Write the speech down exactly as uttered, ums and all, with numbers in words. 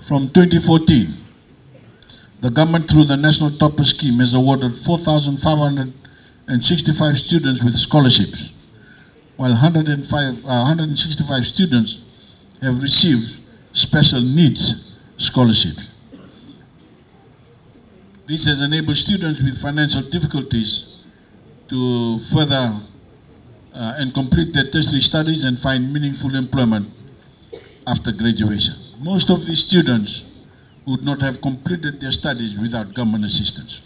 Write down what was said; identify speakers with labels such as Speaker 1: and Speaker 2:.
Speaker 1: From twenty fourteen, the government through the National Topper Scheme has awarded four thousand five hundred sixty-five students with scholarships, while one hundred five, uh, one hundred sixty-five students have received special needs scholarships. This has enabled students with financial difficulties to further uh, and complete their tertiary studies and find meaningful employment after graduation. Most of these students would not have completed their studies without government assistance.